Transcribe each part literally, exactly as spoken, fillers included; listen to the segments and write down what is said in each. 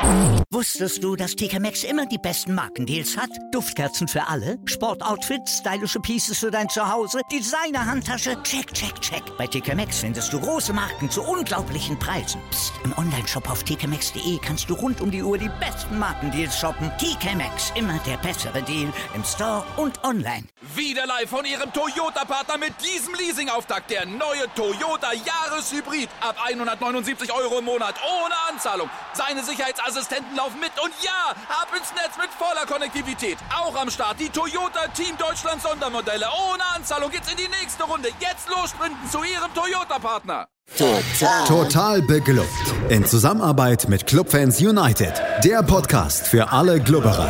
Wusstest du, dass T K Maxx immer die besten Markendeals hat? Duftkerzen für alle, Sportoutfits, stylische Pieces für dein Zuhause, Designer-Handtasche, check, check, check. Bei T K Maxx findest du große Marken zu unglaublichen Preisen. Psst. Im Onlineshop auf t k maxx punkt d e kannst du rund um die Uhr die besten Markendeals shoppen. T K Maxx, immer der bessere Deal im Store und online. Wieder live von Ihrem Toyota-Partner mit diesem Leasing-Auftakt. Der neue Toyota Jahreshybrid. Ab hundertneunundsiebzig Euro im Monat. Ohne Anzahlung. Seine Sicherheitsassistenten laufen mit. Und ja, ab ins Netz mit voller Konnektivität. Auch am Start die Toyota Team Deutschland Sondermodelle. Ohne Anzahlung geht's in die nächste Runde. Jetzt los sprinten zu Ihrem Toyota-Partner. Total. Total beglückt. In Zusammenarbeit mit Clubfans United. Der Podcast für alle Glubberer.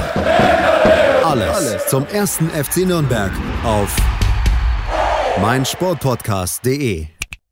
Alles, Alles zum ersten F C Nürnberg auf meinsportpodcast punkt de.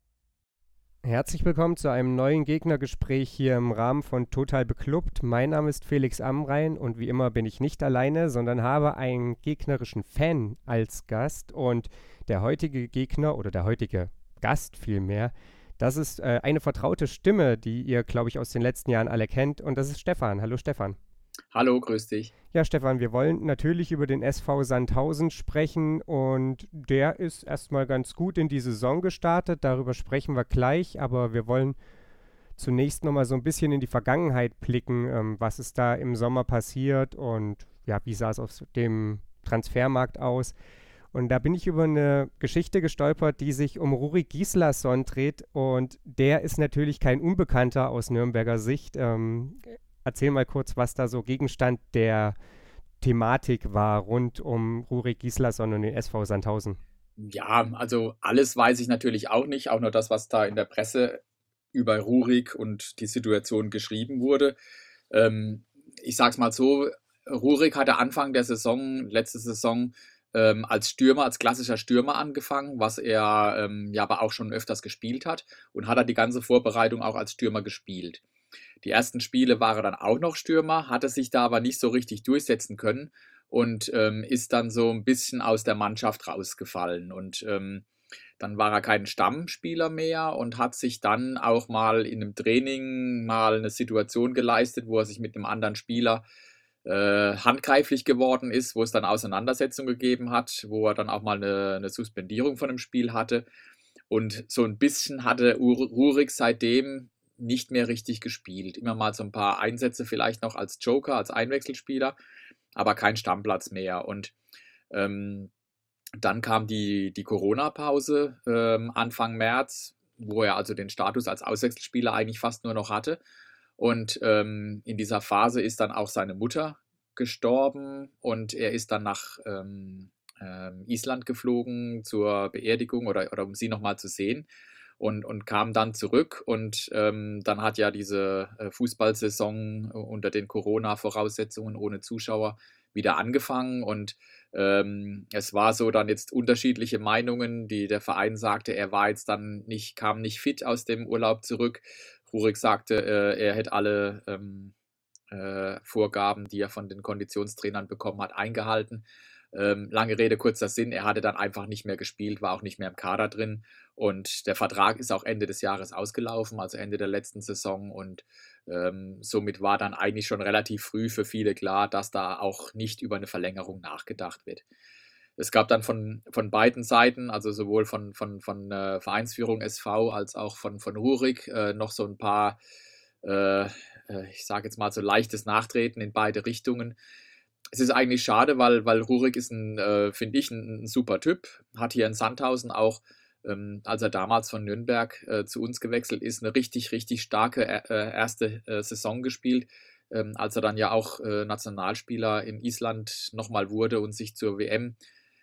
Herzlich willkommen zu einem neuen Gegnergespräch hier im Rahmen von Total Beklubbt. Mein Name ist Felix Amrein und wie immer bin ich nicht alleine, sondern habe einen gegnerischen Fan als Gast. Und der heutige Gegner oder der heutige Gast vielmehr, das ist äh, eine vertraute Stimme, die ihr, glaube ich, aus den letzten Jahren alle kennt. Und das ist Stefan. Hallo Stefan. Hallo, grüß dich. Ja, Stefan, wir wollen natürlich über den S V Sandhausen sprechen und der ist erstmal ganz gut in die Saison gestartet. Darüber sprechen wir gleich, aber wir wollen zunächst nochmal so ein bisschen in die Vergangenheit blicken, ähm, was ist da im Sommer passiert und ja, wie sah es auf dem Transfermarkt aus. Und da bin ich über eine Geschichte gestolpert, die sich um Ruri Gislason dreht und der ist natürlich kein Unbekannter aus Nürnberger Sicht. Ähm, erzähl mal kurz, was da so Gegenstand der Thematik war rund um Ruri Gislason und den S V Sandhausen. Ja, also alles weiß ich natürlich auch nicht, auch nur das, was da in der Presse über Rurik und die Situation geschrieben wurde. Ähm, ich sag's mal so, Rurik hatte Anfang der Saison, letzte Saison, ähm, als Stürmer, als klassischer Stürmer angefangen, was er ähm, ja aber auch schon öfters gespielt hat und hat er die ganze Vorbereitung auch als Stürmer gespielt. Die ersten Spiele war er dann auch noch Stürmer, hatte sich da aber nicht so richtig durchsetzen können und ähm, ist dann so ein bisschen aus der Mannschaft rausgefallen. Und ähm, dann war er kein Stammspieler mehr und hat sich dann auch mal in einem Training mal eine Situation geleistet, wo er sich mit einem anderen Spieler äh, handgreiflich geworden ist, wo es dann Auseinandersetzungen gegeben hat, wo er dann auch mal eine, eine Suspendierung von dem Spiel hatte. Und so ein bisschen hatte Ur- Rurik seitdem nicht mehr richtig gespielt. Immer mal so ein paar Einsätze vielleicht noch als Joker, als Einwechselspieler, aber kein Stammplatz mehr. Und ähm, dann kam die, die Corona-Pause ähm, Anfang März, wo er also den Status als Auswechselspieler eigentlich fast nur noch hatte. Und ähm, in dieser Phase ist dann auch seine Mutter gestorben und er ist dann nach ähm, ähm, Island geflogen zur Beerdigung oder, oder um sie nochmal zu sehen. Und, und kam dann zurück und ähm, dann hat ja diese äh, Fußballsaison unter den Corona-Voraussetzungen ohne Zuschauer wieder angefangen und ähm, es war so dann jetzt unterschiedliche Meinungen, die der Verein sagte, er war jetzt dann nicht, kam nicht fit aus dem Urlaub zurück. Rurik sagte, äh, er hätte alle ähm, äh, Vorgaben, die er von den Konditionstrainern bekommen hat, eingehalten. Ähm, lange Rede, kurzer Sinn, er hatte dann einfach nicht mehr gespielt, war auch nicht mehr im Kader drin und der Vertrag ist auch Ende des Jahres ausgelaufen, also Ende der letzten Saison und ähm, somit war dann eigentlich schon relativ früh für viele klar, dass da auch nicht über eine Verlängerung nachgedacht wird. Es gab dann von, von beiden Seiten, also sowohl von, von, von äh, Vereinsführung S V als auch von, von Rurik äh, noch so ein paar, äh, ich sage jetzt mal so leichtes Nachtreten in beide Richtungen. Es ist eigentlich schade, weil, weil Rurik ist ein, äh, finde ich, ein, ein super Typ. Hat hier in Sandhausen auch, ähm, als er damals von Nürnberg äh, zu uns gewechselt ist, eine richtig, richtig starke äh, erste äh, Saison gespielt. Ähm, als er dann ja auch äh, Nationalspieler in Island nochmal wurde und sich zur W M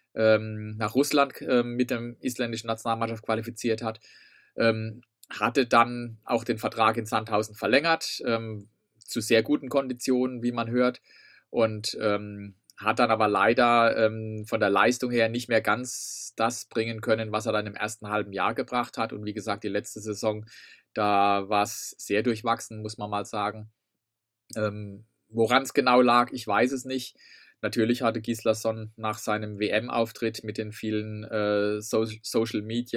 ähm, nach Russland äh, mit der isländischen Nationalmannschaft qualifiziert hat. Ähm, hatte dann auch den Vertrag in Sandhausen verlängert, ähm, zu sehr guten Konditionen, wie man hört. Und ähm, hat dann aber leider ähm, von der Leistung her nicht mehr ganz das bringen können, was er dann im ersten halben Jahr gebracht hat. Und wie gesagt, die letzte Saison, da war es sehr durchwachsen, muss man mal sagen. Ähm, woran es genau lag, ich weiß es nicht. Natürlich hatte Gislason nach seinem W M-Auftritt mit den vielen äh, so-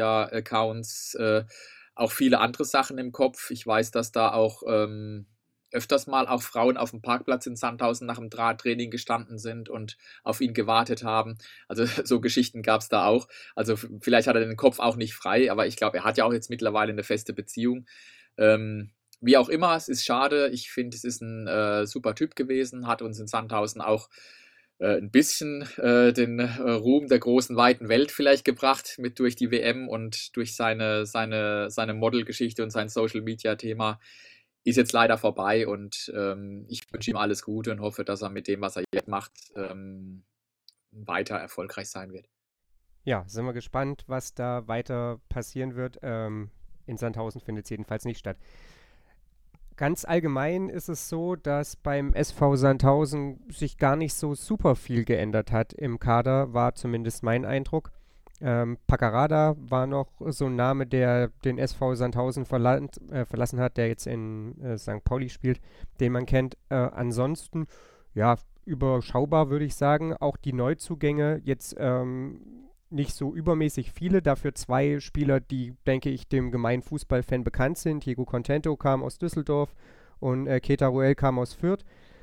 Social-Media-Accounts äh, auch viele andere Sachen im Kopf. Ich weiß, dass da auch ähm, öfters mal auch Frauen auf dem Parkplatz in Sandhausen nach dem Drahttraining gestanden sind und auf ihn gewartet haben. Also so Geschichten gab es da auch. Also vielleicht hat er den Kopf auch nicht frei, aber ich glaube, er hat ja auch jetzt mittlerweile eine feste Beziehung. Ähm, wie auch immer, es ist schade. Ich finde, es ist ein äh, super Typ gewesen, hat uns in Sandhausen auch äh, ein bisschen äh, den äh, Ruhm der großen, weiten Welt vielleicht gebracht, mit durch die W M und durch seine, seine, seine Modelgeschichte und sein Social-Media-Thema. Ist jetzt leider vorbei und ähm, ich wünsche ihm alles Gute und hoffe, dass er mit dem, was er jetzt macht, ähm, weiter erfolgreich sein wird. Ja, sind wir gespannt, was da weiter passieren wird. Ähm, in Sandhausen findet es jedenfalls nicht statt. Ganz allgemein ist es so, dass beim S V Sandhausen sich gar nicht so super viel geändert hat im Kader, war zumindest mein Eindruck. Ähm, Paccarada war noch so ein Name, der den S V Sandhausen verla- äh, verlassen hat, der jetzt in äh, Sankt Pauli spielt, den man kennt. Äh, ansonsten, ja, überschaubar würde ich sagen. Auch die Neuzugänge jetzt ähm, nicht so übermäßig viele, dafür zwei Spieler, die, denke ich, dem gemeinen Fußballfan bekannt sind. Diego Contento kam aus Düsseldorf und äh, Keita Ruel kam aus Fürth.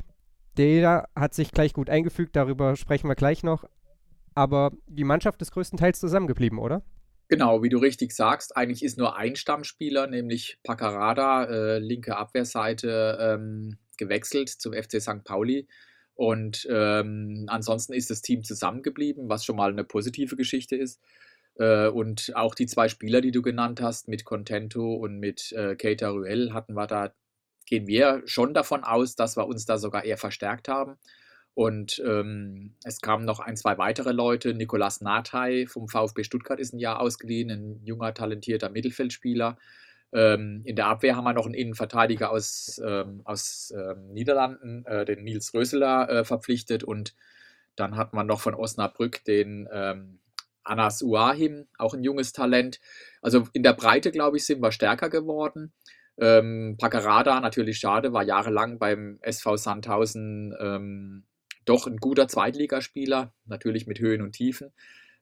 Der hat sich gleich gut eingefügt, darüber sprechen wir gleich noch. Aber die Mannschaft ist größtenteils zusammengeblieben, oder? Genau, wie du richtig sagst, eigentlich ist nur ein Stammspieler, nämlich Paccarada, äh, linke Abwehrseite, ähm, gewechselt zum F C Sankt Pauli. Und ähm, ansonsten ist das Team zusammengeblieben, was schon mal eine positive Geschichte ist. Äh, und auch die zwei Spieler, die du genannt hast, mit Contento und mit äh, Keita Ruel, hatten wir da, gehen wir schon davon aus, dass wir uns da sogar eher verstärkt haben. Und ähm, es kamen noch ein, zwei weitere Leute. Nicolas Nathai vom VfB Stuttgart ist ein Jahr ausgeliehen, ein junger, talentierter Mittelfeldspieler. Ähm, in der Abwehr haben wir noch einen Innenverteidiger aus, ähm, aus ähm, Niederlanden, äh, den Nils Röseler, äh, verpflichtet. Und dann hat man noch von Osnabrück den ähm, Anas Uahim, auch ein junges Talent. Also in der Breite, glaube ich, sind wir stärker geworden. Ähm, Paccarada, natürlich schade, war jahrelang beim S V Sandhausen ähm, doch ein guter Zweitligaspieler, natürlich mit Höhen und Tiefen.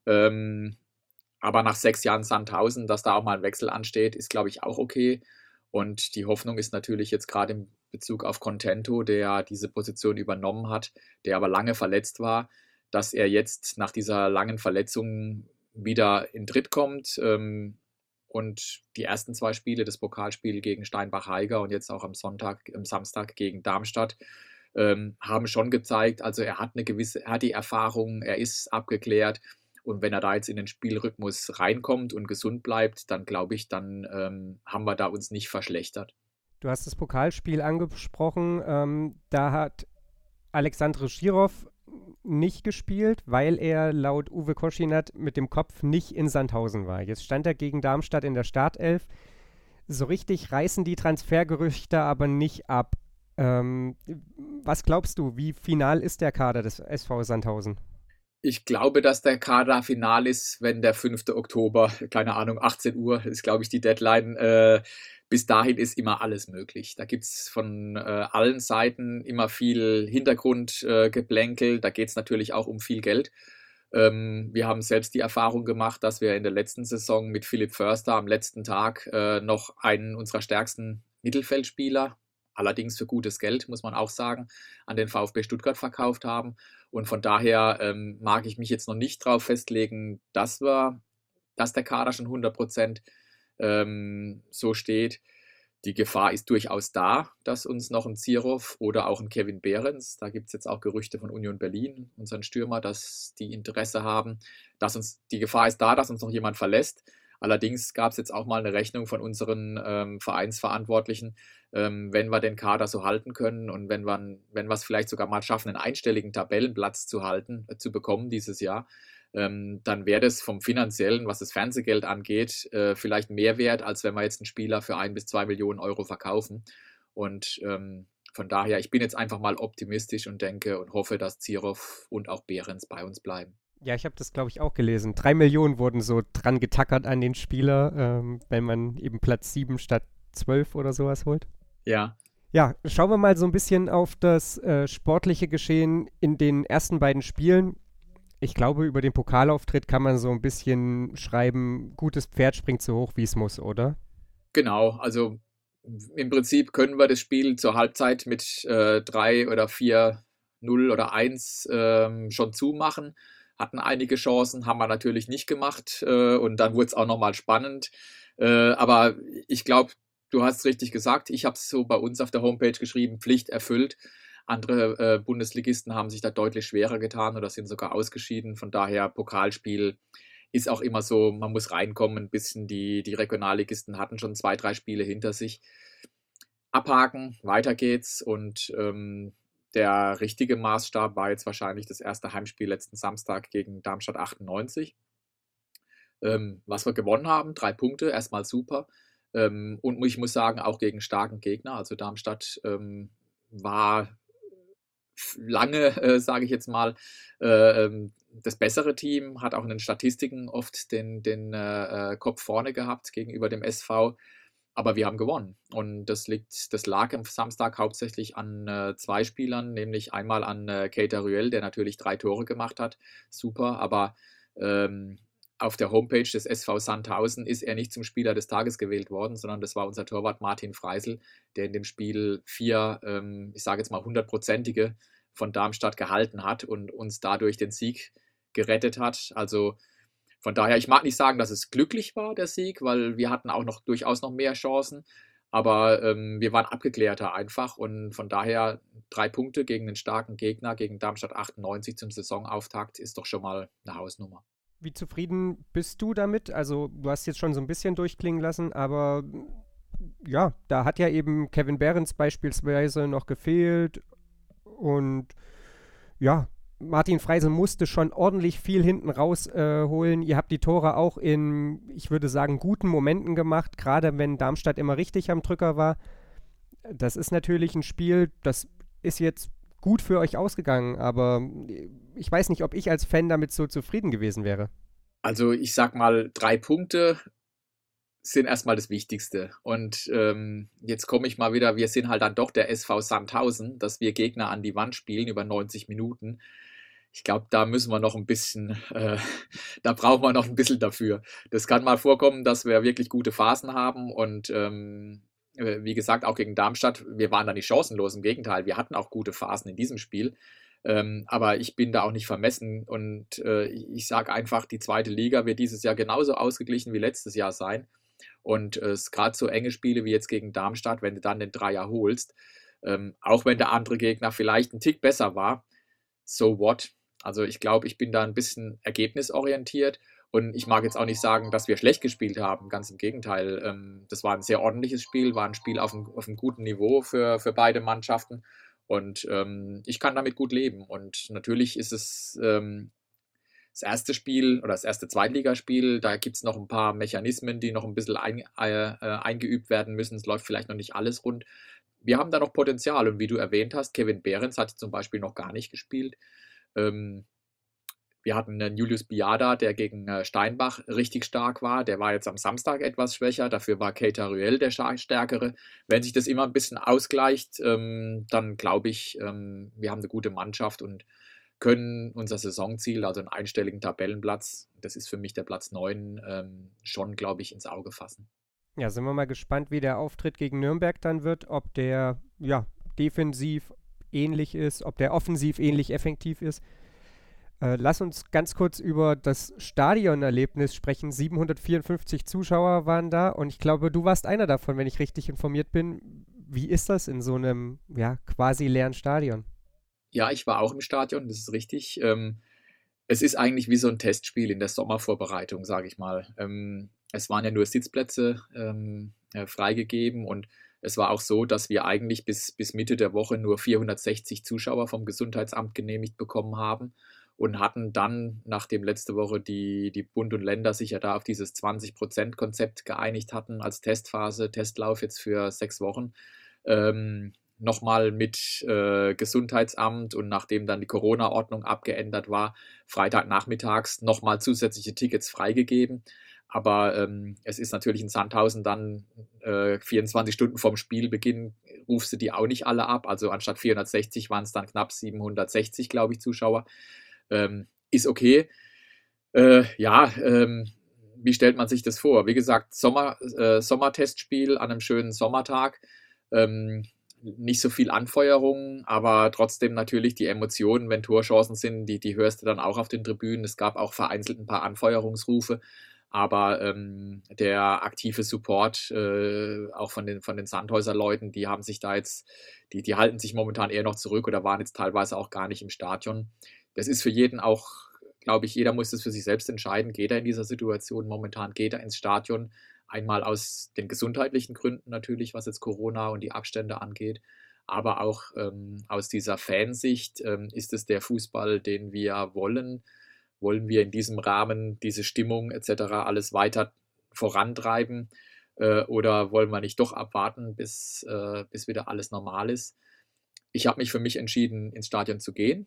Ähm, aber nach sechs Jahren Sandhausen, dass da auch mal ein Wechsel ansteht, ist, glaube ich, auch okay. Und die Hoffnung ist natürlich jetzt gerade in Bezug auf Contento, der diese Position übernommen hat, der aber lange verletzt war, dass er jetzt nach dieser langen Verletzung wieder in Tritt kommt. Ähm, und die ersten zwei Spiele, das Pokalspiel gegen Steinbach-Heiger und jetzt auch am Sonntag, am Samstag gegen Darmstadt, ähm, haben schon gezeigt, also er hat eine gewisse, er hat die Erfahrung, er ist abgeklärt. Und wenn er da jetzt in den Spielrhythmus reinkommt und gesund bleibt, dann glaube ich, dann ähm, haben wir da uns nicht verschlechtert. Du hast das Pokalspiel angesprochen. Ähm, da hat Alexandre Schirov nicht gespielt, weil er laut Uwe Koschinat mit dem Kopf nicht in Sandhausen war. Jetzt stand er gegen Darmstadt in der Startelf. So richtig reißen die Transfergerüchte aber nicht ab. Ähm, was glaubst du, wie final ist der Kader des S V Sandhausen? Ich glaube, dass der Kader final ist, wenn der fünfte Oktober, keine Ahnung, achtzehn Uhr ist, glaube ich, die Deadline. Äh, bis dahin ist immer alles möglich. Da gibt es von äh, allen Seiten immer viel Hintergrundgeplänkel. Äh, da geht es natürlich auch um viel Geld. Ähm, wir haben selbst die Erfahrung gemacht, dass wir in der letzten Saison mit Philipp Förster am letzten Tag äh, noch einen unserer stärksten Mittelfeldspieler, allerdings für gutes Geld, muss man auch sagen, an den VfB Stuttgart verkauft haben. Und von daher ähm, mag ich mich jetzt noch nicht darauf festlegen, dass, wir, dass der Kader schon hundert Prozent ähm, so steht. Die Gefahr ist durchaus da, dass uns noch ein Zirov oder auch ein Kevin Behrens, da gibt es jetzt auch Gerüchte von Union Berlin, unseren Stürmer, dass die Interesse haben, dass uns, die Gefahr ist da, dass uns noch jemand verlässt. Allerdings gab es jetzt auch mal eine Rechnung von unseren ähm, Vereinsverantwortlichen, ähm, wenn wir den Kader so halten können und wenn wir wenn wir es vielleicht sogar mal schaffen, einen einstelligen Tabellenplatz zu halten, äh, zu bekommen dieses Jahr, ähm, dann wäre das vom Finanziellen, was das Fernsehgeld angeht, äh, vielleicht mehr wert, als wenn wir jetzt einen Spieler für ein bis zwei Millionen Euro verkaufen. Und ähm, von daher, ich bin jetzt einfach mal optimistisch und denke und hoffe, dass Zirov und auch Behrens bei uns bleiben. Ja, ich habe das, glaube ich, auch gelesen. Drei Millionen wurden so dran getackert an den Spieler, ähm, wenn man eben Platz sieben statt zwölf oder sowas holt. Ja. Ja, schauen wir mal so ein bisschen auf das äh, sportliche Geschehen in den ersten beiden Spielen. Ich glaube, über den Pokalauftritt kann man so ein bisschen schreiben, gutes Pferd springt so hoch, wie es muss, oder? Genau, also im Prinzip können wir das Spiel zur Halbzeit mit äh, drei oder vier null oder eins ähm, schon zumachen. Hatten einige Chancen, haben wir natürlich nicht gemacht. Äh, und dann wurde es auch nochmal spannend. Äh, aber ich glaube, du hast es richtig gesagt. Ich habe es so bei uns auf der Homepage geschrieben, Pflicht erfüllt. Andere äh, Bundesligisten haben sich da deutlich schwerer getan oder sind sogar ausgeschieden. Von daher, Pokalspiel ist auch immer so, man muss reinkommen ein bisschen. Die, die Regionalligisten hatten schon zwei, drei Spiele hinter sich. Abhaken, weiter geht's. Und ähm, der richtige Maßstab war jetzt wahrscheinlich das erste Heimspiel letzten Samstag gegen Darmstadt achtundneunzig. Ähm, was wir gewonnen haben, drei Punkte, erstmal super. Ähm, und ich muss sagen, auch gegen starken Gegner. Also Darmstadt ähm, war lange, äh, sage ich jetzt mal, äh, das bessere Team, hat auch in den Statistiken oft den, den äh, Kopf vorne gehabt gegenüber dem S V, aber wir haben gewonnen und das liegt, das lag am Samstag hauptsächlich an äh, zwei Spielern, nämlich einmal an äh, Keita Ruel, der natürlich drei Tore gemacht hat, super, aber ähm, auf der Homepage des S V Sandhausen ist er nicht zum Spieler des Tages gewählt worden, sondern das war unser Torwart Martin Freisel, der in dem Spiel vier, ähm, ich sage jetzt mal hundertprozentige von Darmstadt gehalten hat und uns dadurch den Sieg gerettet hat. Also von daher, ich mag nicht sagen, dass es glücklich war, der Sieg, weil wir hatten auch noch durchaus noch mehr Chancen, aber ähm, wir waren abgeklärter einfach und von daher drei Punkte gegen einen starken Gegner, gegen Darmstadt achtundneunzig zum Saisonauftakt ist doch schon mal eine Hausnummer. Wie zufrieden bist du damit? Also du hast jetzt schon so ein bisschen durchklingen lassen, aber ja, da hat ja eben Kevin Behrens beispielsweise noch gefehlt und ja, Martin Freisel musste schon ordentlich viel hinten rausholen. Äh, Ihr habt die Tore auch in, ich würde sagen, guten Momenten gemacht, gerade wenn Darmstadt immer richtig am Drücker war. Das ist natürlich ein Spiel, das ist jetzt gut für euch ausgegangen, aber ich weiß nicht, ob ich als Fan damit so zufrieden gewesen wäre. Also ich sag mal, drei Punkte sind erstmal das Wichtigste. Und ähm, jetzt komme ich mal wieder, wir sind halt dann doch der S V Sandhausen, dass wir Gegner an die Wand spielen über neunzig Minuten. Ich glaube, da müssen wir noch ein bisschen, äh, da brauchen wir noch ein bisschen dafür. Das kann mal vorkommen, dass wir wirklich gute Phasen haben und ähm, wie gesagt, auch gegen Darmstadt, wir waren da nicht chancenlos, im Gegenteil, wir hatten auch gute Phasen in diesem Spiel. Ähm, aber ich bin da auch nicht vermessen und äh, ich sage einfach, die zweite Liga wird dieses Jahr genauso ausgeglichen wie letztes Jahr sein. Und es äh, ist gerade so enge Spiele wie jetzt gegen Darmstadt, wenn du dann den Dreier holst, ähm, auch wenn der andere Gegner vielleicht einen Tick besser war, so what? Also ich glaube, ich bin da ein bisschen ergebnisorientiert und ich mag jetzt auch nicht sagen, dass wir schlecht gespielt haben, ganz im Gegenteil. Ähm, das war ein sehr ordentliches Spiel, war ein Spiel auf einem, auf einem guten Niveau für, für beide Mannschaften und ähm, ich kann damit gut leben und natürlich ist es ähm, das erste Spiel oder das erste Zweitligaspiel, da gibt es noch ein paar Mechanismen, die noch ein bisschen ein, äh, eingeübt werden müssen. Es läuft vielleicht noch nicht alles rund. Wir haben da noch Potenzial und wie du erwähnt hast, Kevin Behrens hat zum Beispiel noch gar nicht gespielt. Ähm, wir hatten einen Julius Biada, der gegen äh, Steinbach richtig stark war. Der war jetzt am Samstag etwas schwächer. Dafür war Keita Ruel der stärkere. Wenn sich das immer ein bisschen ausgleicht, ähm, dann glaube ich, ähm, wir haben eine gute Mannschaft und können unser Saisonziel, also einen einstelligen Tabellenplatz, das ist für mich der Platz neun, ähm, schon, glaube ich, ins Auge fassen. Ja, sind wir mal gespannt, wie der Auftritt gegen Nürnberg dann wird, ob der ja, defensiv ähnlich ist, ob der offensiv ähnlich effektiv ist. Äh, lass uns ganz kurz über das Stadionerlebnis sprechen. siebenhundertvierundfünfzig Zuschauer waren da und ich glaube, du warst einer davon, wenn ich richtig informiert bin. Wie ist das in so einem ja, quasi leeren Stadion? Ja, ich war auch im Stadion, das ist richtig. Ähm, es ist eigentlich wie so ein Testspiel in der Sommervorbereitung, sage ich mal. Ähm, es waren ja nur Sitzplätze ähm, äh, freigegeben und es war auch so, dass wir eigentlich bis, bis Mitte der Woche nur vierhundertsechzig Zuschauer vom Gesundheitsamt genehmigt bekommen haben und hatten dann, nachdem letzte Woche die, die Bund und Länder sich ja da auf dieses zwanzig Prozent Konzept geeinigt hatten als Testphase, Testlauf jetzt für sechs Wochen, ähm, nochmal mit äh, Gesundheitsamt und nachdem dann die Corona-Ordnung abgeändert war, Freitagnachmittags nochmal zusätzliche Tickets freigegeben. Aber ähm, es ist natürlich in Sandhausen dann äh, vierundzwanzig Stunden vorm Spielbeginn, rufst du die auch nicht alle ab. Also anstatt vierhundertsechzig waren es dann knapp siebenhundertsechzig, glaube ich, Zuschauer. Ähm, ist okay. Äh, ja, ähm, wie stellt man sich das vor? Wie gesagt, Sommer, äh, Sommertestspiel an einem schönen Sommertag. Ähm, nicht so viel Anfeuerung, aber trotzdem natürlich die Emotionen, wenn Torchancen sind, die, die hörst du dann auch auf den Tribünen. Es gab auch vereinzelt ein paar Anfeuerungsrufe, aber ähm, der aktive Support, äh, auch von den, von den Sandhäuser-Leuten, die haben sich da jetzt, die, die halten sich momentan eher noch zurück oder waren jetzt teilweise auch gar nicht im Stadion. Das ist für jeden auch, glaube ich, jeder muss das für sich selbst entscheiden. Geht er in dieser Situation momentan, geht er ins Stadion? Einmal aus den gesundheitlichen Gründen natürlich, was jetzt Corona und die Abstände angeht, aber auch ähm, aus dieser Fansicht, ähm, ist es der Fußball, den wir wollen? Wollen wir in diesem Rahmen diese Stimmung et cetera alles weiter vorantreiben äh, oder wollen wir nicht doch abwarten, bis, äh, bis wieder alles normal ist? Ich habe mich für mich entschieden, ins Stadion zu gehen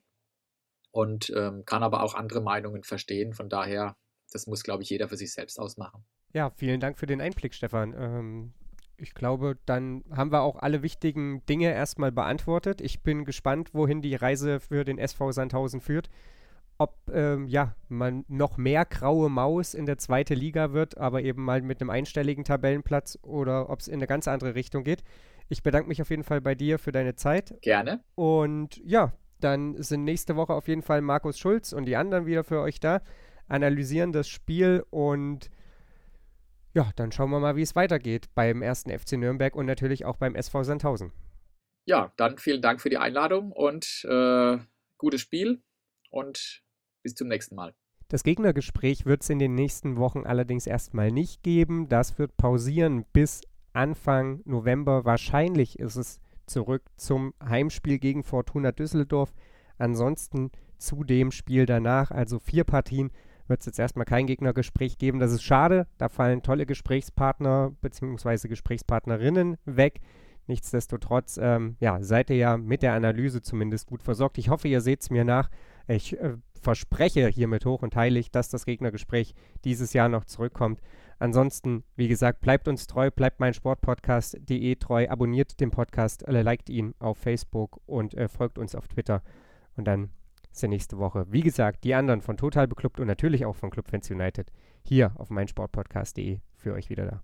und ähm, kann aber auch andere Meinungen verstehen. Von daher, das muss, glaube ich, jeder für sich selbst ausmachen. Ja, vielen Dank für den Einblick, Stefan. Ähm, ich glaube, dann haben wir auch alle wichtigen Dinge erstmal beantwortet. Ich bin gespannt, wohin die Reise für den S V Sandhausen führt. Ob ähm, ja, man noch mehr graue Maus in der zweiten Liga wird, aber eben mal mit einem einstelligen Tabellenplatz oder ob es in eine ganz andere Richtung geht. Ich bedanke mich auf jeden Fall bei dir für deine Zeit. Gerne. Und ja, dann sind nächste Woche auf jeden Fall Markus Schulz und die anderen wieder für euch da, analysieren das Spiel und ja, dann schauen wir mal, wie es weitergeht beim ersten F C Nürnberg und natürlich auch beim S V Sandhausen. Ja, dann vielen Dank für die Einladung und äh, gutes Spiel und bis zum nächsten Mal. Das Gegnergespräch wird es in den nächsten Wochen allerdings erstmal nicht geben. Das wird pausieren bis Anfang November. Wahrscheinlich ist es zurück zum Heimspiel gegen Fortuna Düsseldorf. Ansonsten zu dem Spiel danach, also vier Partien, wird es jetzt erstmal kein Gegnergespräch geben. Das ist schade, da fallen tolle Gesprächspartner bzw. Gesprächspartnerinnen weg. Nichtsdestotrotz, ähm, ja, seid ihr ja mit der Analyse zumindest gut versorgt. Ich hoffe, ihr seht es mir nach. Ich äh, verspreche hiermit hoch und heilig, dass das Gegnergespräch dieses Jahr noch zurückkommt. Ansonsten, wie gesagt, bleibt uns treu, bleibt meinsportpodcast punkt de treu, abonniert den Podcast, äh, liked ihn auf Facebook und äh, folgt uns auf Twitter. Und dann ist ja nächste Woche, wie gesagt, die anderen von Total Beklubbt und natürlich auch von Clubfans United hier auf meinsportpodcast punkt de für euch wieder da.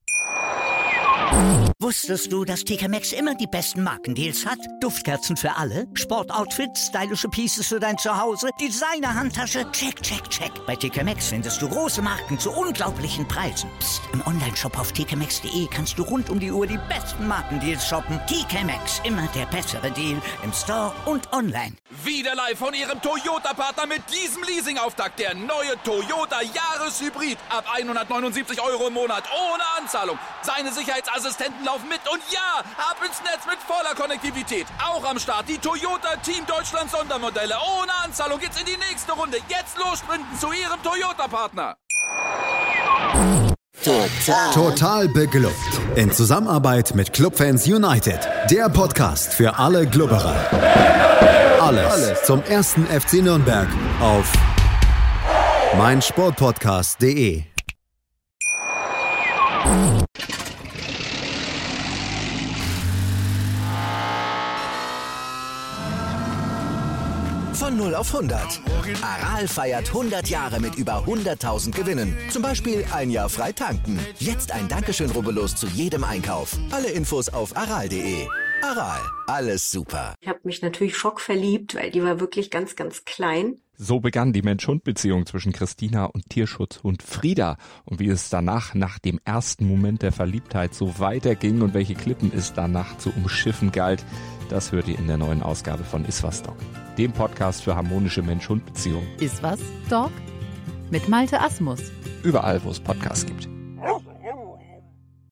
Wusstest du, dass T K Maxx immer die besten Markendeals hat? Duftkerzen für alle, Sportoutfits, stylische Pieces für dein Zuhause, Designer-Handtasche, check, check, check. Bei T K Maxx findest du große Marken zu unglaublichen Preisen. Psst. Im Onlineshop auf t k maxx punkt de kannst du rund um die Uhr die besten Markendeals shoppen. T K Maxx, immer der bessere Deal im Store und online. Wieder live von ihrem Toyota-Partner mit diesem Leasing-Auftakt. Der neue Toyota Jahreshybrid. Ab hundertneunundsiebzig Euro im Monat ohne Anzahlung. Seine Sicherheitsassistenten laufen mit und ja, ab ins Netz mit voller Konnektivität. Auch am Start die Toyota Team Deutschland Sondermodelle. Ohne Anzahlung geht's in die nächste Runde. Jetzt los sprinten zu ihrem Toyota-Partner. Total. Total beglückt. In Zusammenarbeit mit Clubfans United. Der Podcast für alle Glubberer. Alles, Alles zum ersten F C Nürnberg auf meinsportpodcast punkt de. Von null auf hundert. Aral feiert hundert Jahre mit über hunderttausend Gewinnen. Zum Beispiel ein Jahr frei tanken. Jetzt ein Dankeschön, rubbellos zu jedem Einkauf. Alle Infos auf aral punkt de. Aral, alles super. Ich habe mich natürlich schockverliebt, weil die war wirklich ganz, ganz klein. So begann die Mensch-Hund-Beziehung zwischen Christina und Tierschutzhund Frieda. Und wie es danach, nach dem ersten Moment der Verliebtheit, so weiterging und welche Klippen es danach zu umschiffen galt, das hört ihr in der neuen Ausgabe von Iswas Dog, dem Podcast für harmonische Mensch-Hund-Beziehungen. Iswas Dog? Mit Malte Asmus. Überall, wo es Podcasts gibt.